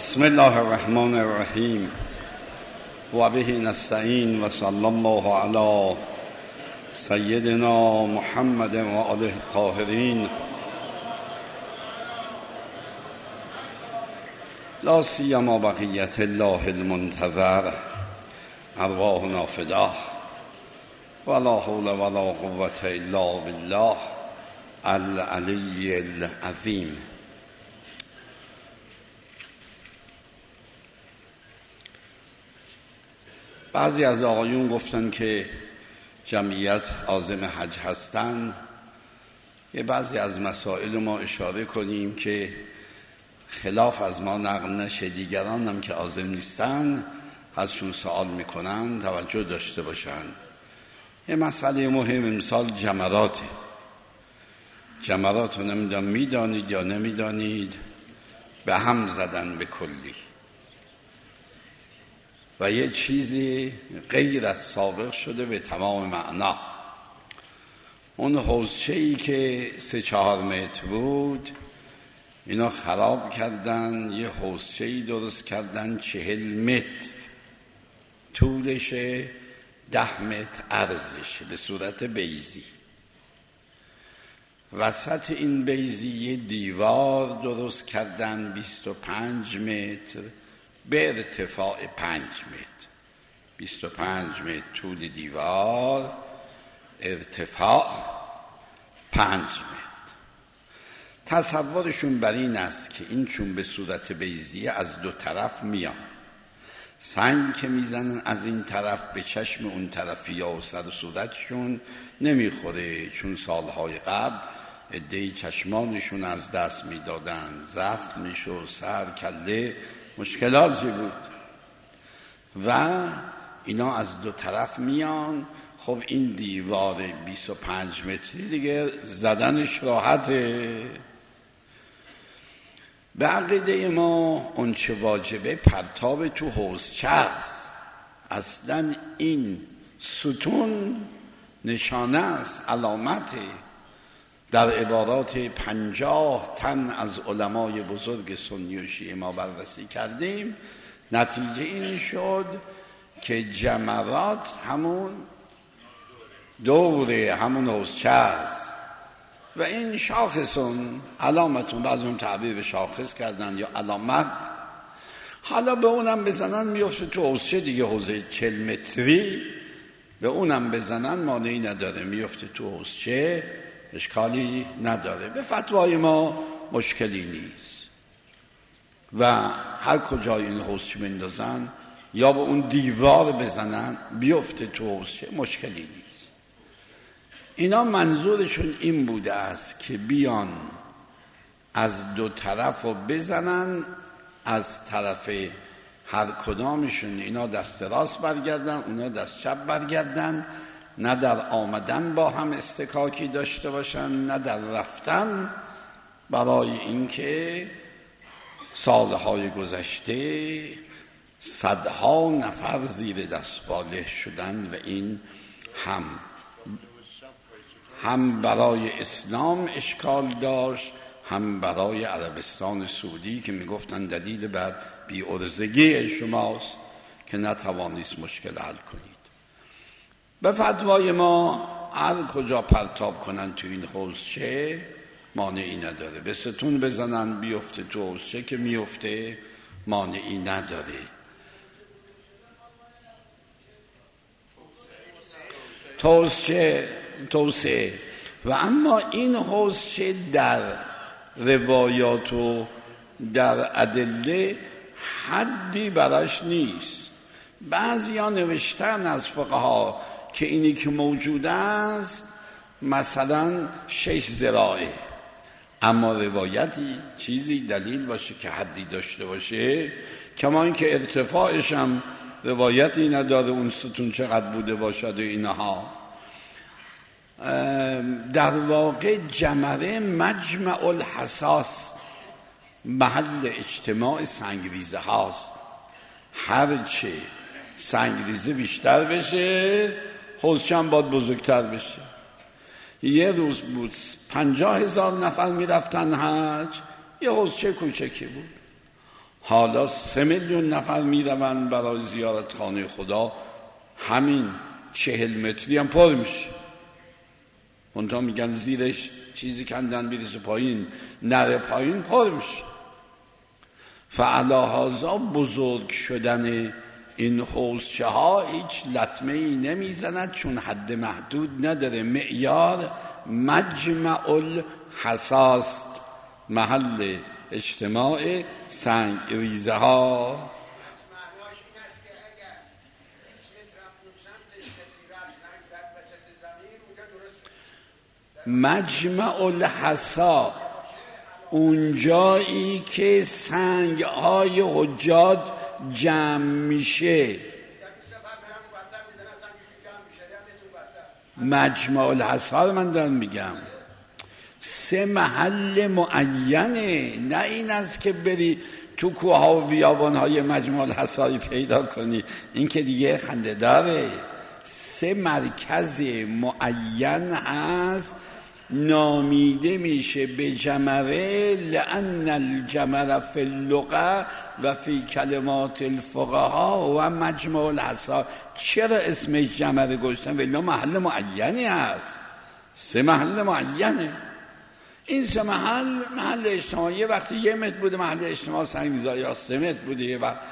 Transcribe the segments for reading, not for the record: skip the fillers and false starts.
بسم الله الرحمن الرحیم و به نستعین و صلی الله علی سیدنا محمد و آله الطاهرین لا سیما بقیت الله المنتظر ارواحنا فداه ولا حول ولا قوة الا بالله العلی العظیم. بعضی از آقایون گفتن که جمعیت عازم حج هستن. یه بعضی از مسائل ما اشاره کنیم که خلاف از ما نقل نشه، دیگران هم که عازم نیستن ازشون سوال میکنن توجه داشته باشن. یه مسئله مهم امسال جمرات رو نمیدونم میدانید یا نمیدانید به هم زدن به کلی و یه چیزی غیر از سابق شده به تمام معنا. اون حوضچه‌ای که 3-4 متر بود اینا خراب کردن، یه حوضچه‌ای درست کردن 40 متر طولش، 10 متر عرضش، به صورت بیضی. وسط این بیضی یه دیوار درست کردن 25 متر به ارتفاع 5 متر. 25 متر طول دیوار، ارتفاع 5 متر. تصورشون بر این است که این چون به صورت بیضیه از دو طرف میان، سنگ که میزنن از این طرف به چشم اون طرفی ها و سر و صورتشون نمیخوره، چون سالهای قبل عده‌ای چشمانشون از دست میدادن، زخم میشد، سر کله مشکلاتی بود و اینا از دو طرف میان. خب این دیوار 25 متری دیگه زدنش راحته. به عقیده ما اون چه واجبه پرتاب تو حوضچه است. اصلا این ستون نشانه است، علامته. در عبارات 50 تن از علمای بزرگ سنی و شیعه ما بررسی کردیم، نتیجه این شد که جمرات همون دوره همون حوضچه است و این شاخصون علامتون، بعضون تعبیر به شاخص کردن یا علامت. حالا به اونم بزنن میفته تو حوضچه دیگه، حوضه 40 متری به اونم بزنن مانعی نداره، میفته تو حوضچه، اشکالی نداره. به فتوای ما مشکلی نیست و هر کجای این حوضچه بندازن یا به اون دیوار بزنن بیفته تو حوضچه، مشکلی نیست. اینا منظورشون این بوده است که بیان از دو طرف رو بزنن، از طرف هر کدامشون اینا دست راست برگردن، اونا دست چپ برگردن، نه در آمدن با هم استکاکی داشته باشن نه در رفتن، برای اینکه سالهای گذشته صدها نفر زیر دستباله شدن و این هم برای اسلام اشکال داشت، هم برای عربستان سعودی که میگفتن دلیل بر بی‌عرضگی شماست که نتوانید مشکل حل کنید. به فتوای ما هر کجا پرتاب کنن تو این حوضچه مانعی نداره، به ستون بزنن بیفته تو حوضچه که میفته، مانعی نداره. توسعه و اما این حوضچه در روایات و در ادله حدی براش نیست. بعضیا نوشتن از فقها که اینی که موجود است مثلا 6 ذراعه، اما روایتی چیزی دلیل باشه که حدی داشته باشه، کما اینکه ارتفاعش هم روایتی نداره اون ستون چقدر بوده باشد و اینها. در واقع جمره مجمع الحساس، محل اجتماع سنگریزه هاست. هرچه سنگریزه بیشتر بشه حوضچه هم باید بزرگتر بشه. یه روز بود 50,000 نفر میرفتن حج، یه حوضچه کوچکی بود. حالا 3 میلیون نفر میروند برای زیارت خانه خدا، همین 40 متری هم پر میشه. منتها میگن زیرش چیزی کندن بیرسه پایین، نره پایین پر میشه. فعلاهازا بزرگ شدن این حوضچه ها هیچ لطمه ای نمیزند، چون حد محدود نداره. معیار مجمع الحصاست، محل اجتماع سنگ ریزه ها. مجمع الحصا اونجایی که سنگ های حجاج جمع میشه. مجمع الحصا رو من دارم میگم 3 محل معینه، نه این است که بری تو کوه ها و بیابان های مجمع الحصا پیدا کنی، این که دیگه خنده داره. 3 مرکز معین هست، نامیده میشه به جمره، لأن الجمره فی اللغة و فی کلمات الفقهاء و مجمع الحصا. چرا اسمش جمره گذاشتن؟ ولی محل معینی هست، 3 محل معینه. این 3 محل اجتماعی، وقتی 1 متر بوده محل اجتماع سنگریزا، یا 3 متر بوده یه وقت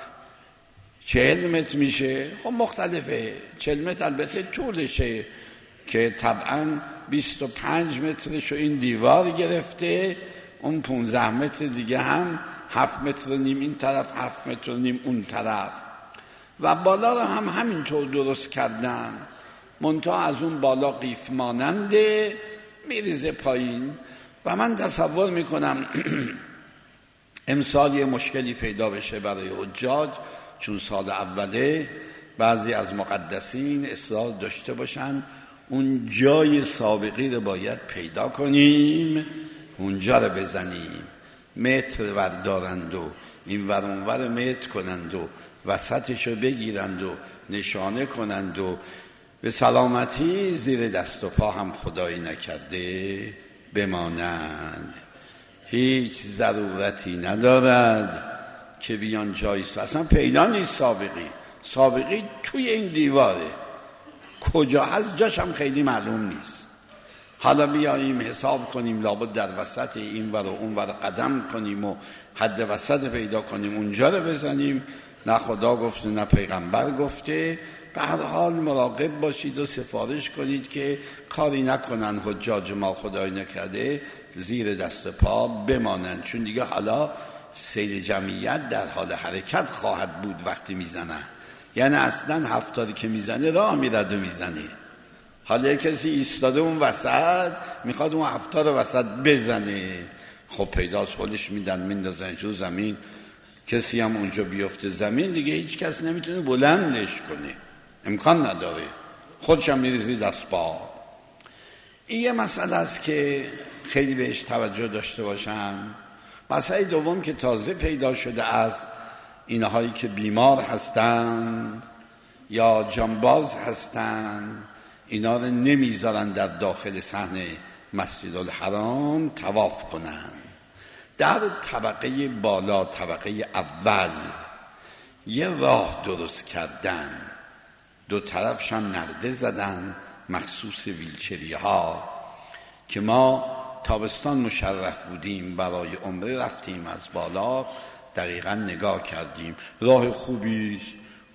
40 متر میشه. خب مختلفه. 40 متر البته طولشه که طبعاً 25 مترشو این دیوار گرفته، اون 15 متر دیگه هم 7 متر و نیم این طرف، 7 متر و نیم اون طرف. و بالا رو هم همینطور درست کردن، منتها از اون بالا قیف ماننده میریزه پایین. و من تصور میکنم امسال یه مشکلی پیدا بشه برای حجاج، چون سال اوله بعضی از مقدسین اصرار داشته باشن اون جای سابقی رو باید پیدا کنیم، اونجا رو بزنیم، متر وردارند و این ور اون ور متر کنند و وسطش رو بگیرند و نشانه کنند و به سلامتی زیر دست و پا هم خدایی نکرده بمانند. هیچ ضرورتی ندارد که بیان جایی اصلا پیدا نیست. سابقی توی این دیواره، کجا هست جاش هم خیلی معلوم نیست. حالا بیاییم حساب کنیم، لابد در وسط این ور و اون ور قدم کنیم و حد وسط پیدا کنیم اونجا رو بزنیم. نه خدا گفته نه پیغمبر گفته. به هر حال مراقب باشید و سفارش کنید که کاری نکنن حجاج ما خدای نکرده زیر دست پا بمانند، چون دیگه حالا سیل جمعیت در حال حرکت خواهد بود وقتی میزنن. یعنی اصلا 70 که میزنه راه میرد و میزنه. حالا کسی ایستاده اون وسط میخواد اون 70 رو وسط بزنه، خب پیداست خودش میدن میندازن تو زمین. کسی هم اونجا بیفته زمین دیگه هیچ کس نمیتونه بلندش کنه، امکان نداره، خودش هم میریزی دست پا. این یه مسئله است که خیلی بهش توجه داشته باشن. مسئله دوم که تازه پیدا شده است، اینهایی که بیمار هستند یا جانباز هستند، اینا رو نمیذارن در داخل صحن مسجد الحرام طواف کنن. در طبقه بالا، طبقه اول، یه راه درست کردن، 2 طرفش هم نرده زدن مخصوص ویلچری ها، که ما تابستان مشرف بودیم برای عمره رفتیم از بالا دقیقا نگاه کردیم. راه خوبیست،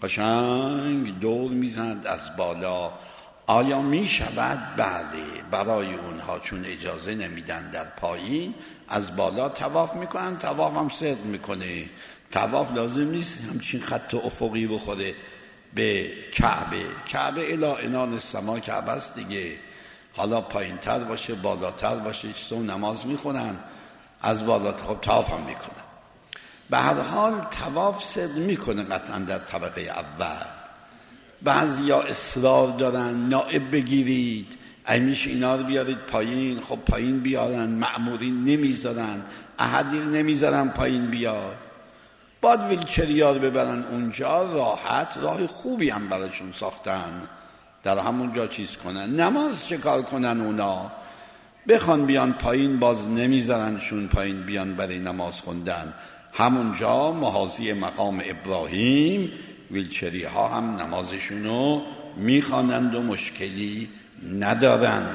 قشنگ دور میزند از بالا. آیا می شود؟ بله، برای اونها چون اجازه نمیدن در پایین از بالا طواف میکنن. طواف هم صدق میکنه، طواف لازم نیست همچین خط افقی بخوره به کعبه الی عنان السما کعبه است دیگه. حالا پایین تر باشه بالاتر باشه چون نماز میخونن از بالا طواف هم میکنن. به هر حال طواف صدق میکنه قطعا در طبقه اول. بعضیا اصرار دارن نائب بگیرید، میشه اینا رو بیارید پایین. خب پایین بیارن، مأمورین نمیذارن، احدی نمیذارن پایین بیاد. بعد ویلچریا رو ببرن اونجا راحت، راه خوبی هم براشون ساختن، در همونجا چیز کنن. نماز چه کار کنن اونا؟ بخوان بیان پایین باز نمیذارنشون پایین بیان برای نماز خوندن. همونجا محاذی مقام ابراهیم ویلچری ها هم نمازشونو میخوانند و مشکلی ندارن.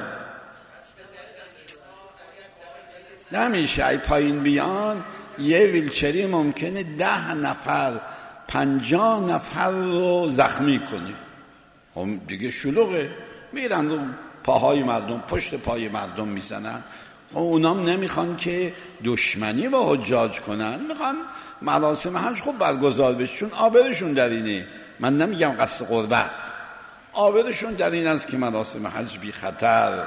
نمیشه ای پایین بیان یه ویلچری ممکنه 10 نفر 50 نفر رو زخمی کنه. هم دیگه شلوغه، میرن رو پاهای مردم، پشت پای مردم میزنن. اونام نمیخوان که دشمنی با حجاج کنن، میخوان مراسم حج خوب برگزار بشه، چون آبرشون در اینه. من نمیگم قصد قربت، آبرشون در این است که مراسم حج بی خطر.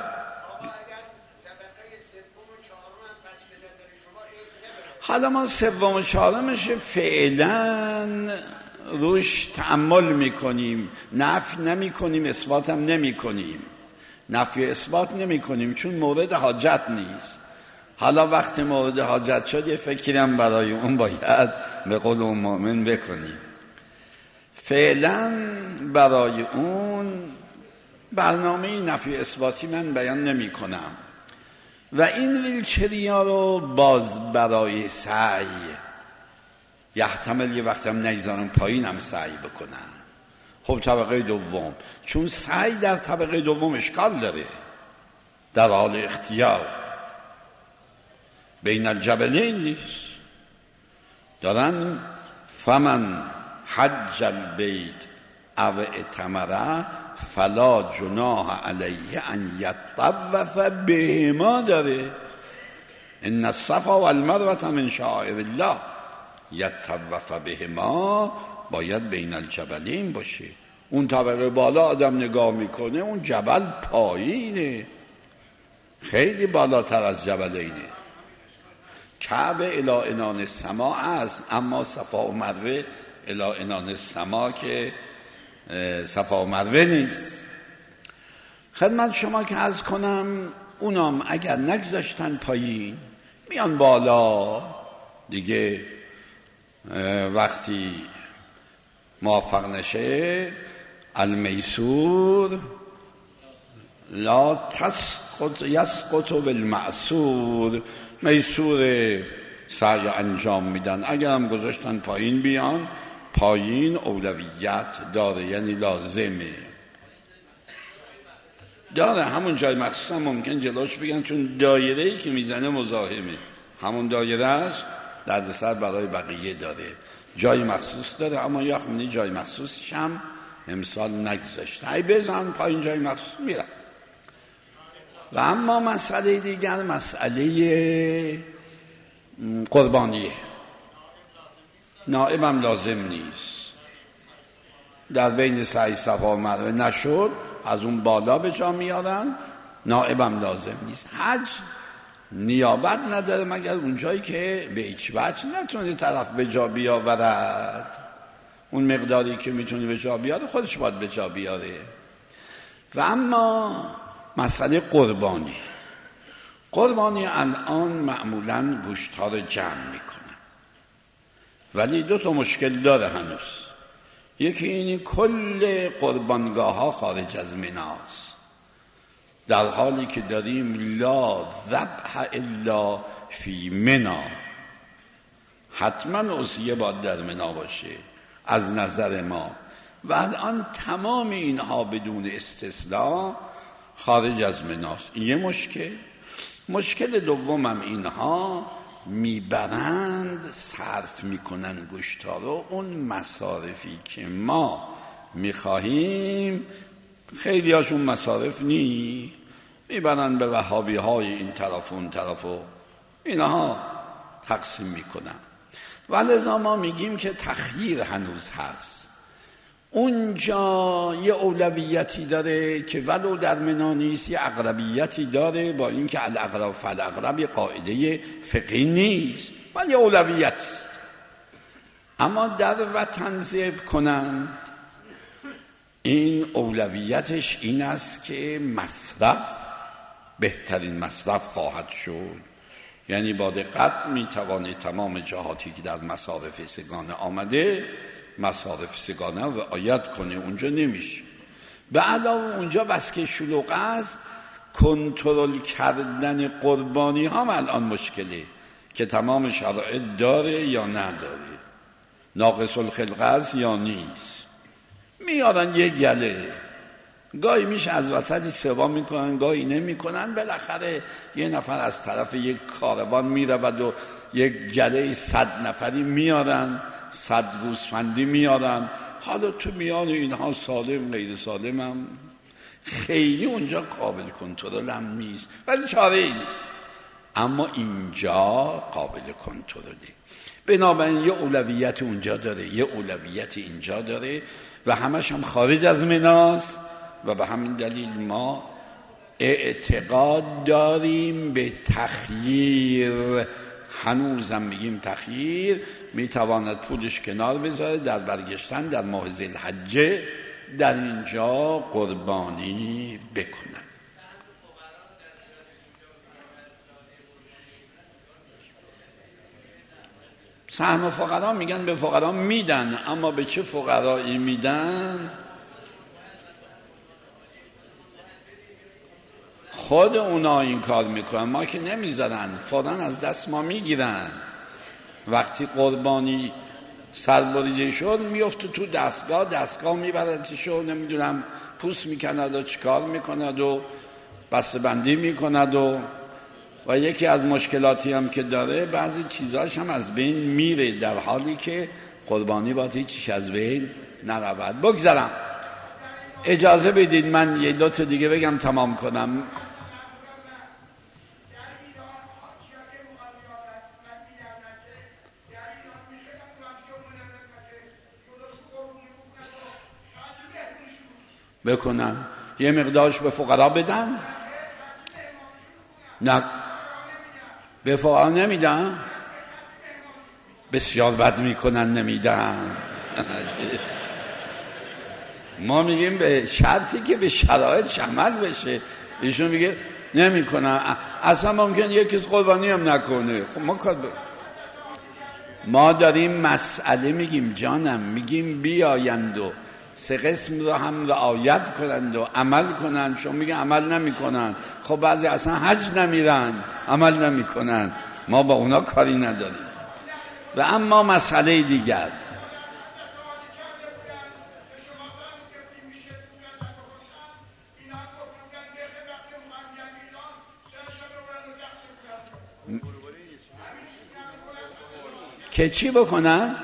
حالا ما سوم و چهارمش فعلا روش تأمل میکنیم، نفی نمی کنیم، اثبات هم نمی کنیم. نفی اثبات نمی کنیم چون مورد حاجت نیست. حالا وقت مورد حاجت شد یه فکرم برای اون باید به قول اون مؤمن بکنیم. فعلا برای اون برنامه نفی اثباتی من بیان نمی کنم و این ویلچری ها رو باز برای سعی یحتمل یه وقت هم نگذارم پایین هم سعی بکنن. خب طبقه دوم، چون سعی در طبقه دوم اشکال داره، در حال اختیار بین الجبلین نیست. دارن فمن حج البیت او اعتمره فلا جناح علیه ان یطوف بهما داره. ان الصفا والمروه من شعائر الله یطوف بهما باید بین الجبلین باشه. اون طبقه بالا آدم نگاه میکنه اون جبل پایینه، خیلی بالاتر از جبلینه. کعبه الی عنان السما است، اما صفا و مروه الی عنان السما که صفا و مروه نیست. خدمت شما که عرض کنم اونام اگر نگذاشتن پایین میان بالا دیگه، وقتی موفق نشه المیسور لا تسقط یسقط بالمعسور، میسور سعی انجام میدن. اگر هم گذاشتن پایین بیان، پایین اولویت داره، یعنی لازمه داره. همون جای مخصوص هم ممکن جلوش بگن چون دایره‌ای که میزنه مزاحمه، همون دایرهش دردسر برای بقیه داره، جای مخصوص داره. اما یا خمینی جای مخصوصش هم امسال نگذاشته، ای بزن پایین جای مخصوص میرن. و اما مسئله دیگر مسئله قربانیه. نائبم لازم نیست، در بین سعی صفا و مروه نشد از اون بالا به جا میارن، نائبم لازم نیست. حج نیابت نداره مگر اونجایی که به هیچ وجه نتونه طرف به جا بیاورد. اون مقداری که میتونه به جا بیاره خودش باید به جا بیاره. و اما مسئله قربانی الان معمولا گوشت‌ها رو جمع میکنن، ولی 2 مشکل داره هنوز. یکی اینی کل قربانگاه ها خارج از مناست، در حالی که داریم لا ذبح الا فی منا، حتما اضحیه باید در منا باشه از نظر ما. و الان تمام اینها بدون استثناء خارج از مناست. این یه مشکل دومم اینها میبرند صرف میکنن گوشتا رو، اون مصارفی که ما میخواهیم خیلی هاشون مصارف نی، میبرن به وهابی های این طرف و اون طرف و اینها تقسیم میکنن. و لذا ما میگیم که تخییر هنوز هست. اونجا یه اولویتی داره که ولو در منا نیست، یه اقربیتی داره، با اینکه الاقرب فالاقرب یه قاعده فقهی نیست ولی اولویت است. اما در وطن ذبح کنند این اولویتش این است که مصرف بهترین مصرف خواهد شد. یعنی با دقت میتوانه تمام جهاتی که در مصارف سگانه آمده مصارف سگانه رو رعایت کنه، اونجا نمیشه. به علاوه اونجا بس که شلوغ است کنترل کردن قربانی هم الان مشکله. که تمام شرایط داره یا نداره، ناقص الخلقه است یا نیست. میارن یه گله، گاهی میشه از وسط سوا میکنن، گاهی نمیکنن، بالاخره یه نفر از طرف یک کاروان میرود و یک گله 100 نفری میارن، 100 گوسفندی میارن. حالا تو میان اینها سالم غیر سالم هم خیلی اونجا قابل کنترل هم نیست، ولی چاره ای نیست. اما اینجا قابل کنترله، بنابراین یه اولویت اونجا داره، یه اولویت اینجا داره و همش هم خارج از مناست. و به همین دلیل ما اعتقاد داریم به تخییر. هنوزم میگیم تخییر میتواند پولش کنار بذاره، در برگشتن در ماه ذوالحجه در اینجا قربانی بکنن. سهم فقرا میگن به فقرا میدن، اما به چه فقرایی میدن؟ خود اونا این کار میکنن، ما که نمیذارن، فوراً از دست ما میگیرن. وقتی قربانی سربریده شد میفته تو دستگاه میبردش و نمیدونم پوست میکند و چیکار میکند و بسته بندی میکند و یکی از مشکلاتی هم که داره بعضی چیزاش هم از بین میره، در حالی که قربانی باید هیچیش از بین نرود. بگذارم، اجازه بدید من یه دو تا دیگه بگم تمام کنم. بکنن یه مقدارش به فقرا بدن؟ نه، به فقرا نمیدن، بسیار بد میکنن نمیدن. ما میگیم به شرطی که به شرایط عمل بشه. ایشون میگه نمیکنن، اصلا ممکن یکی قربانی هم نکنه. خب ما داریم مسئله میگیم جانم، میگیم بیایند و 3 قسم رو هم رعایت کنند و عمل کنند. چون میگه عمل نمیکنن، خب بعضی اصلا حج نمیرن، عمل نمیکنن، ما با اونا کاری نداریم. و اما مسئله دیگر، که چی بکنن؟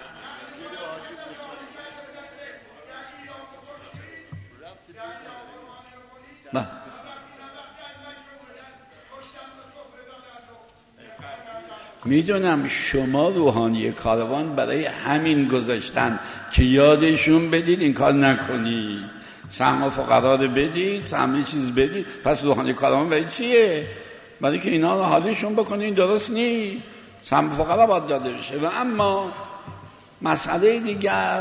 میدونم شما روحانی کاروان برای همین گذاشتن که یادشون بدید این کار نکنید، سهم فقرا رو بدید، سهم چیز بدید. پس روحانی کاروان برای چیه؟ برای که اینا رو حالیشون بکنین. درست نیست، سهم فقرا باید داده بشه. و اما مسئله دیگر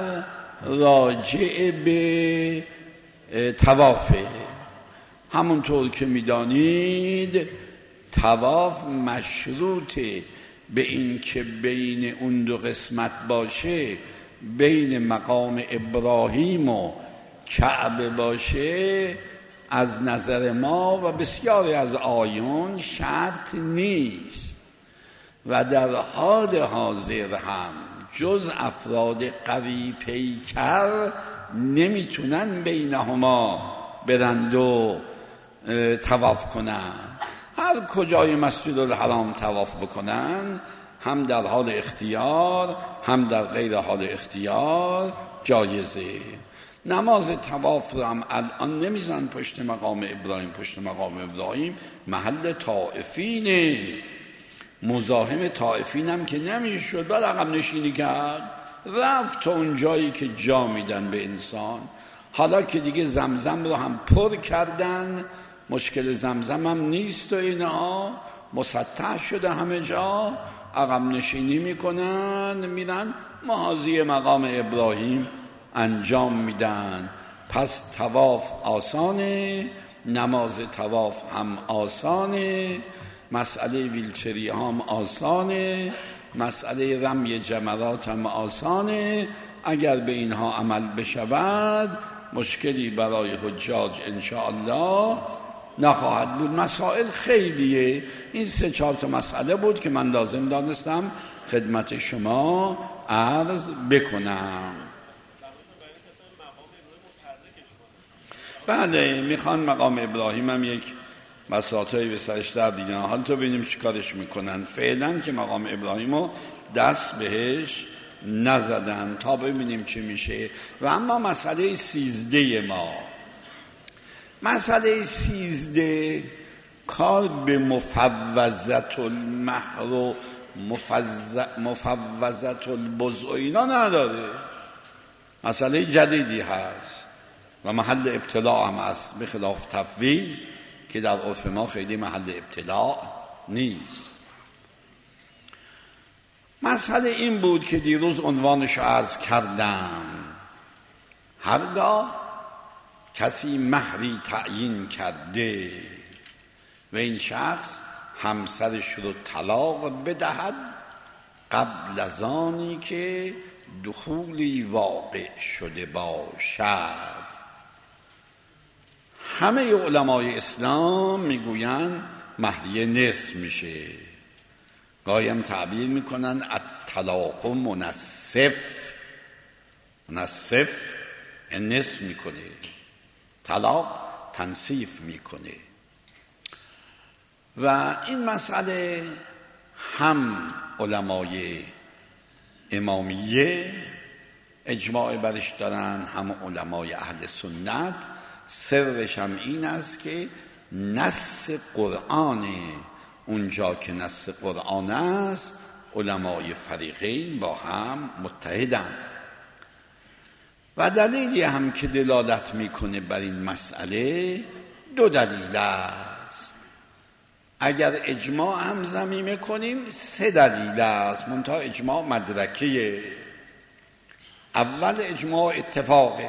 راجع به طوافه. همونطور که میدانید طواف مشروطه به این که بین اون 2 قسمت باشه، بین مقام ابراهیم و کعبه باشه، از نظر ما و بسیاری از آیون شرط نیست و در حال حاضر هم جز افراد قوی پیکر نمیتونن بینهما برند و طواف کنن. هر کجای مسجد الحرام طواف بکنن، هم در حال اختیار هم در غیر حال اختیار جایزه. نماز طواف رو هم الان نمیزن پشت مقام ابراهیم. پشت مقام ابراهیم محل طائفینه، مزاحم طائفین هم که نمیشد، بعد عقب نشینی کرد، رفت تا اون جایی که جا میدن به انسان. حالا که دیگه زمزم رو هم پر کردن، مشکل زمزم هم نیست و اینها مسطح شده همه جا، عقب نشینی میکنن، میرن محاذی مقام ابراهیم انجام میدن. پس طواف آسانه، نماز طواف هم آسانه، مسئله ویلچری هم آسانه، مسئله رمی جمرات هم آسانه. اگر به اینها عمل بشود مشکلی برای حجاج انشاءالله نخواهد بود. مسائل خیلیه. این 3-4 تا مسئله بود که من لازم دانستم خدمت شما عرض بکنم. بله، میخوان مقام ابراهیم هم یک بساطه‌ای به سرش در بیارن. حالا تو ببینیم چی کارش میکنن. فعلا که مقام ابراهیم رو دست بهش نزدن تا ببینیم چی میشه. و اما مسئله 13 ما، مسئله 13 کار به مفوضت المهر و مفوضت البضع اینا نداره. مسئله جدیدی هست و محل ابتلاع هم هست، به خلاف تفویض که در عرف ما خیلی محل ابتلاع نیست. مسئله این بود که دیروز عنوانش عرض کردم. هرگاه کسی مهری تعیین کرده و این شخص همسرش رو طلاق بدهد قبل از آنی که دخولی واقع شده باشد، همه علمای اسلام میگویند مهریه نصف میشه. گاهی هم تعبیر میکنن الطلاق منصف. منصف نصف میکنه، طلاق تنصیف میکنه. و این مسئله هم علمای امامیه اجماع برش دارن، هم علمای اهل سنت. سرش هم این است که نص قرآن، اونجا که نص قرآن است علمای فریقین با هم متحدن. و دلیلی هم که دلالت میکنه بر این مسئله 2 دلیل است. اگر اجماع هم ضمیمه کنیم 3 دلیل است، منتها اجماع مدرکیه. اول اجماع اتفاقه،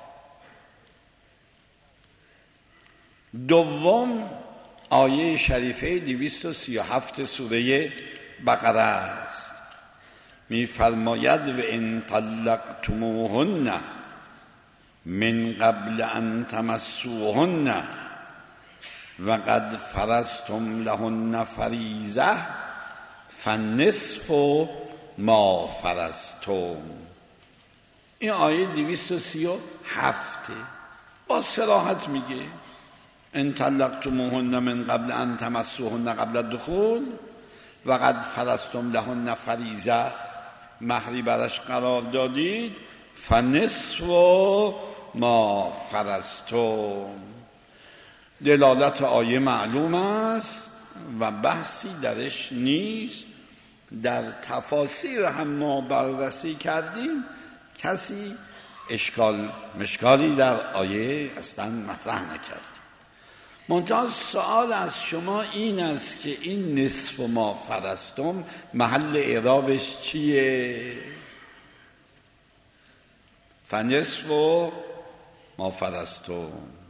دوم آیه شریفه 237 سوره بقره است. می‌فرماید و ان طلقتموهن من قبل ان تمسوهن و قد فرضتم لهن فریضه فالنصف ما فرضتم. این آیه 237 با صراحت میگه ان طلقتموهن من قبل ان تمسوهن قبل الدخول و قد فرضتم لهن فریضه، مهری برش قرار دادید، فنصف ما فرضتم. دلالت آیه معلوم است و بحثی درش نیست. در تفاسیر هم ما بررسی کردیم، کسی مشکالی در آیه اصلا مطرح نکرد. منتها سوال از شما این است که این نصف ما فرضتم محل اعرابش چیه؟ فنصف ما فرضتم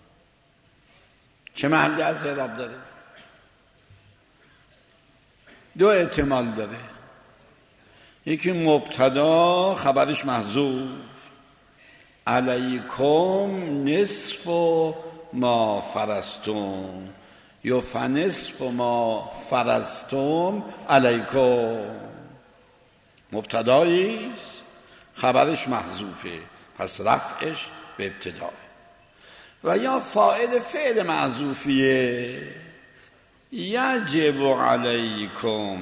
چه محلی از اعراب داره؟ 2 احتمال داره. یکی مبتدا خبرش محذوف، علیکم نصف ما فرضتم، یا فنصف ما فرضتم علیکم. مبتداییست، خبرش محذوفه، پس رفعش به ابتدا. و یا فاعل فعل محذوفیه، یجب علیکم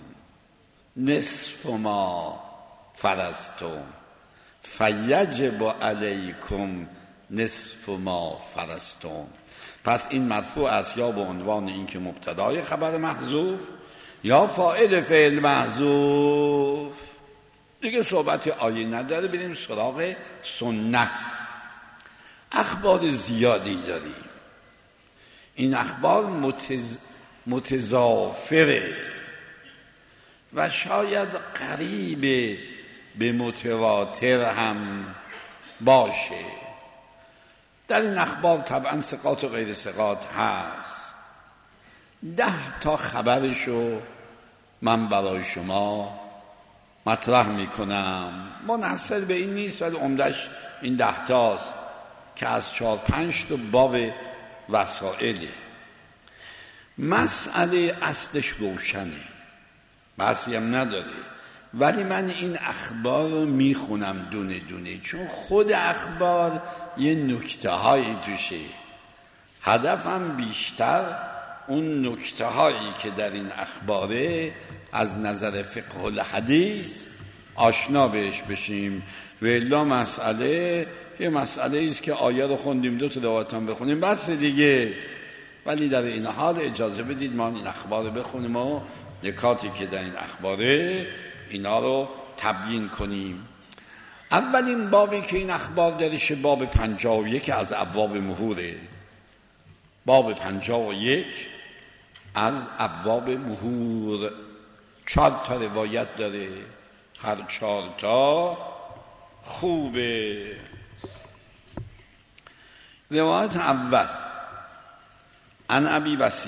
نصف ما فرضتم فیجب علیکم نصف ما فرضتم. پس این مرفوع است یا به عنوان این که مبتدای خبر محذوف یا فاعل فعل محذوف. دیگه صحبت آیه نداره، بریم سراغ سنت. اخبار زیادی داریم، این اخبار متضافره و شاید قریب به متواتر هم باشه. در این اخبار طبعا ثقات و غیر ثقات هست. 10 تا خبرشو من برای شما مطرح میکنم. منحصر به این نیست ولی عمدش این 10 تاست که از 4-5 تا باب وسائله. مسئله اصلش روشنه، بحثی هم نداره، ولی من این اخبار رو میخونم دونه دونه، چون خود اخبار یه نکته هایی توشه. هدفم بیشتر اون نکته هایی که در این اخباره از نظر فقه الحدیث آشنا بهش بشیم. و الا مسئله یه مسئله ایست که آیه رو خوندیم، 2 تا روایت هم بخونیم بس دیگه. ولی در این حال اجازه بدید ما این اخبار رو بخونیم و نکاتی که در این اخباره اینا رو تبیین کنیم. اولین بابی که این اخبار درش باب 51 از ابواب مهوره. باب 51 از ابواب مهور 4 تا روایت داره، هر 4 تا خوبه. روایت اول عن ابی بصیر،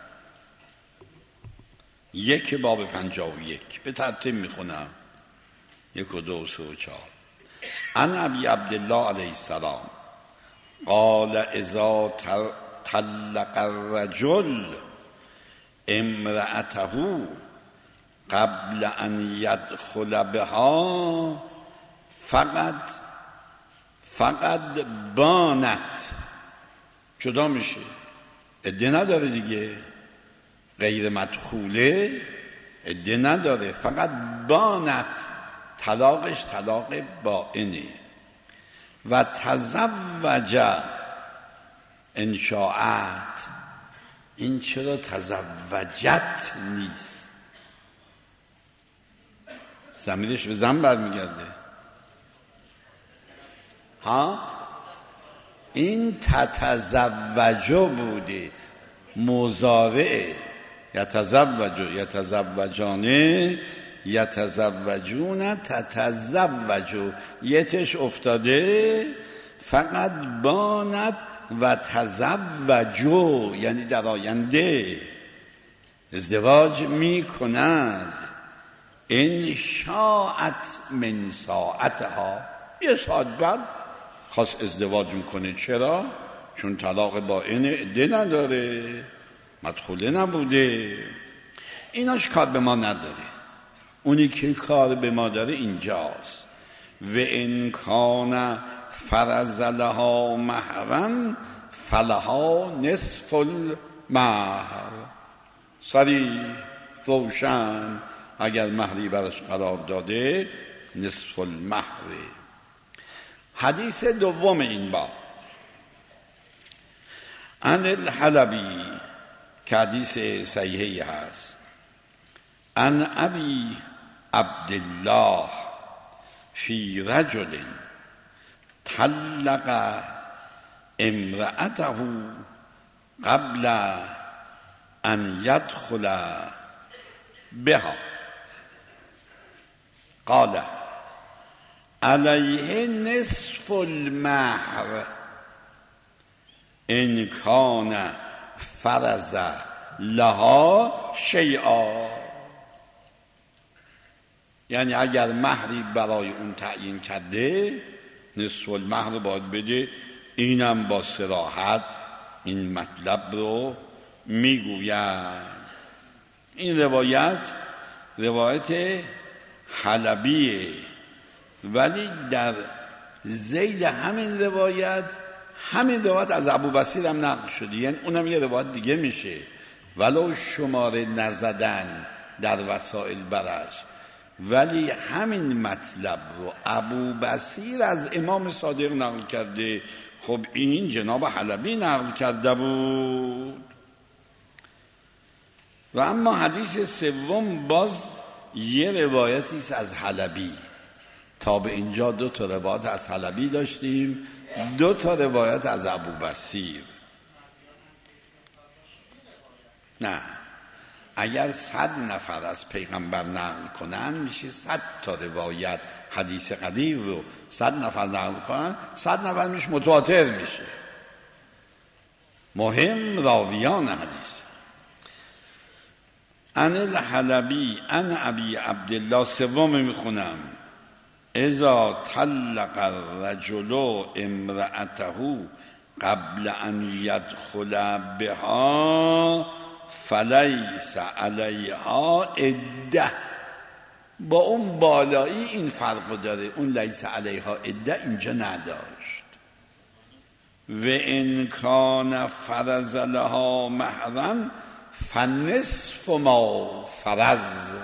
1 باب 51 به ترتیب میخونم، 1 و 2 و 3 و 4. عن ابی عبدالله علیه السلام قال اذا طلق الرجل امرأته قبل ان يدخل بها فقد بانت، جدا میشه، عده نداره دیگه، غیر مدخوله عده نداره، فقط بانت، طلاقش طلاق بائنه. و تزوج انشاءت، این چرا تزوجت نیست؟ ضمیرش به زن برمیگرده ها، این تتزوجو بوده، مضارعه، یتزوجانه یتزوجون تتزوجو، یتش افتاده، فقط بانت و تزوجو یعنی در آینده ازدواج می کند. ان شاءت من ساعتها، یه ساعت بعد خواست ازدواج میکنه. چرا؟ چون طلاق بائن عده نداره، مدخوله نبوده. ایناش کار به ما نداره، اونی که کار به ما داره اینجاست. و ان کان فرض لها مهرا فلها نصف المهر، صریح روشن، اگر مهری برش قرار داده نصف المهر. حدیث دوم این باب عن الحلبی که حدیث صحیحی هست، عن ابی عبدالله فی رجل طلق امرأته قبل ان يدخل بها قال علیه نصف المهر ان کان فرض لها شیئا، یعنی اگر مهری برای اون تعیین کرده نصف المهر باید بده. اینم با صراحت این مطلب رو میگوید. این روایت حلبیه، ولی در ذیل همین روایت از ابو بصیر هم نقل شده، یعنی اونم یه روایت دیگه میشه، ولو شماره نزدن در وسائل برش، ولی همین مطلب رو ابو بصیر از امام صادق نقل کرده. خب این جناب حلبی نقل کرده بود. و اما حدیث سوم باز یه روایتی است از حلبی. تا به اینجا 2 تا روایت از حلبی داشتیم، 2 تا روایت از ابو بصیر. نه، اگر 100 نفر از پیغمبر نقل کنن میشه 100 تا روایت حدیث قدیر رو 100 نفر نقل کنن، 100 نفر میشه متواتر میشه. مهم راویان حدیث. عن الحلبی عن ابی عبدالله، سوم میخونم، اذا طلق الرجل امرأته قبل ان يدخل بها فلیس علیها عده، با اون بالایی این فرق داره، اون لیس علیها عده اینجا نداشت. و ان کان فرض لها مهرا فنصف ما فرض،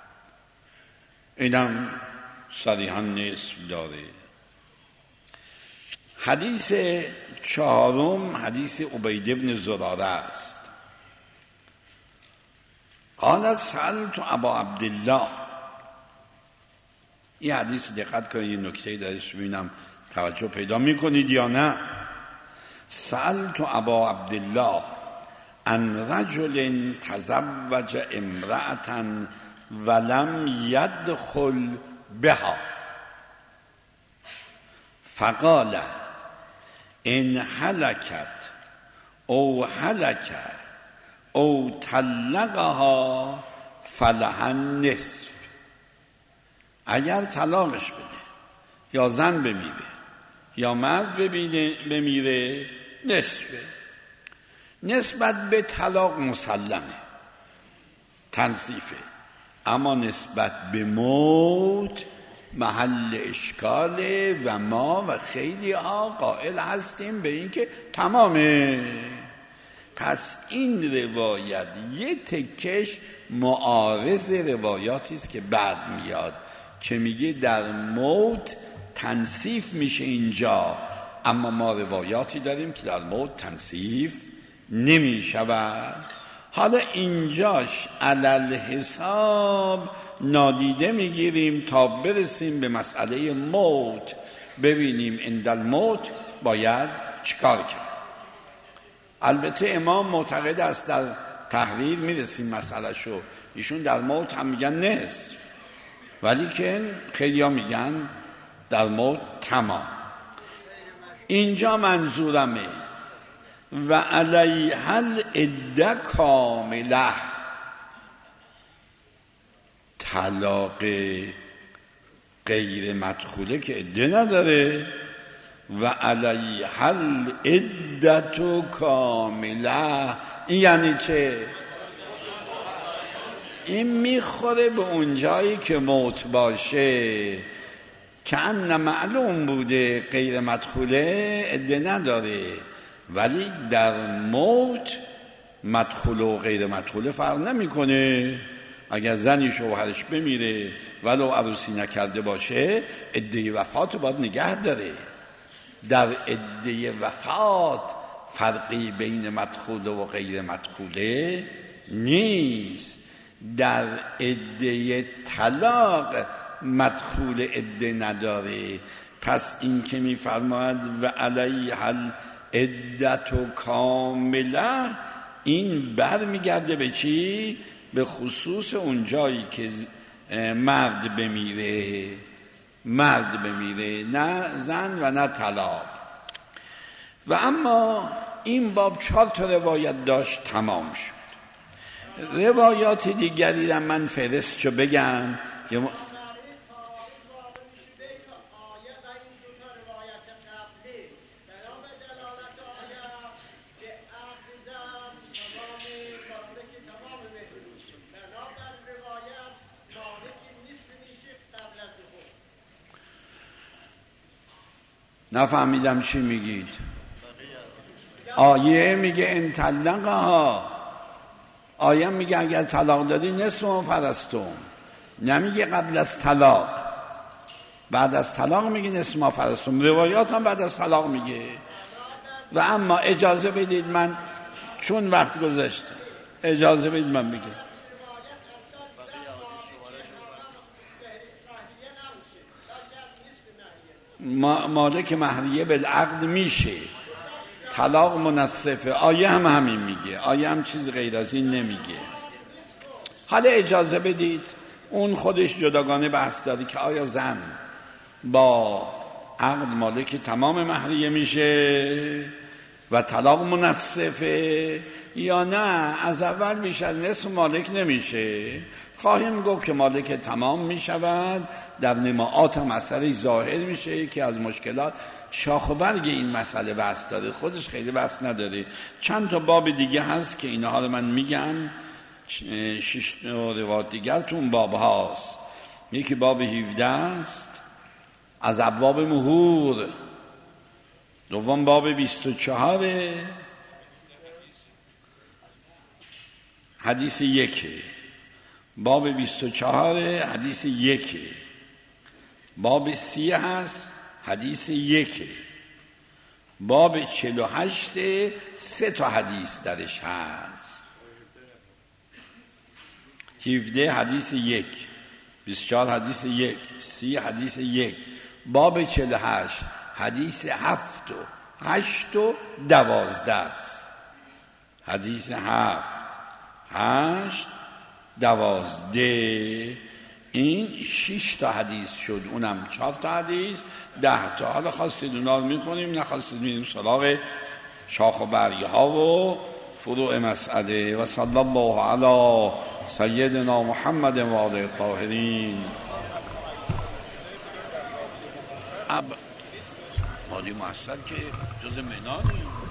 اینم صریحا نصف داره. حدیث چهارم حدیث عبید بن زراره است. قال سألت ابا عبدالله، این حدیث دقت کنید، یه نکته درش ببینم توجه پیدا میکنید یا نه. سألت ابا عبدالله عن رجل تزوج امرأة ولم يدخل بها فقال ان هلكت او هلك او طلقها فلها النصف، اگر طلاقش بده یا زن بمیره یا مرد بمیره نصفه. نسبت به طلاق مسلمه، تنصیفه، اما نسبت به موت محل اشکاله و ما و خیلی ها قائل هستیم به این که تمامه. پس این روایت یه تکش معارض روایاتی است که بعد میاد که میگه در موت تنصیف میشه اینجا، اما ما روایاتی داریم که در موت تنصیف نمیشود. حالا اینجاش علل حساب نادیده میگیریم تا برسیم به مسئله موت، ببینیم عند الموت باید چیکار کرد. البته امام معتقد است، در تحریر میرسیم مسئله شو، ایشون در موت هم میگن نصف، ولی که خیلی ها میگن در موت تمام. اینجا منظورمه و علیها العده کامله، طلاق غیر مدخوله که عده نداره، و علیها العده کامله. این یعنی چه؟ این میخوره به اون جایی که موت باشه که ان معلوم بوده غیر مدخوله عده نداره، ولی در موت مدخول و غیر مدخول فرق نمیکنه. اگر زنی شوهرش بمیره ولو عروسی نکرده باشه عده وفات باید نگه داره. در عده وفات فرقی بین مدخول و غیر مدخوله نیست. در عده طلاق مدخول عده نداره. پس این که میفرماید و علیها العده کامله، این بر میگرده به چی؟ به خصوص اون جایی که مرد بمیره نه زن و نه طلاق. و اما این باب 4 روایت داشت تمام شد. روایات دیگری را من فهرستشو بگم. نفهمیدم چی میگید. آیه میگه ان طلقها، آیه میگه اگر طلاق دادی نصف ما فرستم، نمیگه قبل از طلاق. بعد از طلاق میگه نصف ما فرستم. روایات هم بعد از طلاق میگه. و اما اجازه بدید من، چون وقت گذشته، اجازه بدید من بگم. مالک مهریه بالعقد میشه، طلاق منصفه. آیه هم همین میگه، آیه هم چیز غیر از این نمیگه. حالا اجازه بدید اون خودش جداگانه بحث داره که آیا زن با عقد مالک تمام مهریه میشه و طلاق منصفه یا نه از اول بیش از نصف مالک نمیشه. خواهیم گفت که مالک تمام میشود، در نماعات هم اثرش ظاهر میشه که از مشکلات شاخ و برگ این مسئله بحث داره، خودش خیلی بحث نداره. چند تا باب دیگه هست که اینها رو من میگم، 6 روایت دیگر تو اون باب هاست. یکی باب 17 است از ابواب مهور، دوم باب 24 حدیث 1، باب 24 حدیث 1، باب 30 هست حدیث 1، باب 48 3 تا حدیث درش هست. 17 حدیث 1، 24 حدیث 1، 30 حدیث 1، باب 48 حدیث 7 و 8 و 12 است. حدیث 7 8 12 این 6 تا حدیث شد، اونم 4 تا حدیث 10 تا. حالا خواستید اونا رو میخونیم، نخواستید میریم سراغ شاخ و برگه ها و فروع مسئله. و صلی الله علی سیدنا محمد و آله الطاهرین. مادی محصل که جز منانی